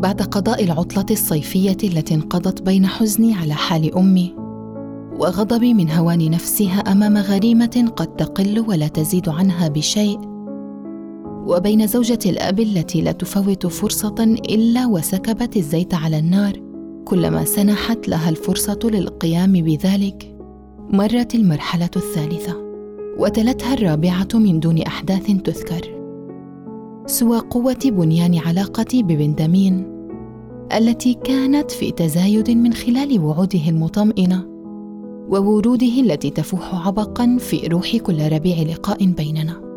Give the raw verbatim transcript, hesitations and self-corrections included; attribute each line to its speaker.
Speaker 1: بعد قضاء العطلة الصيفية التي انقضت بين حزني على حال أمي وغضبي من هوان نفسها أمام غريمة قد تقل ولا تزيد عنها بشيء، وبين زوجة الأب التي لا تفوت فرصة إلا وسكبت الزيت على النار كلما سنحت لها الفرصة للقيام بذلك، مرت المرحلة الثالثة وتلتها الرابعة من دون أحداث تذكر سوى قوة بنيان علاقتي ببندمين التي كانت في تزايد من خلال وعوده المطمئنة ووروده التي تفوح عبقاً في روح كل ربيع لقاء بيننا.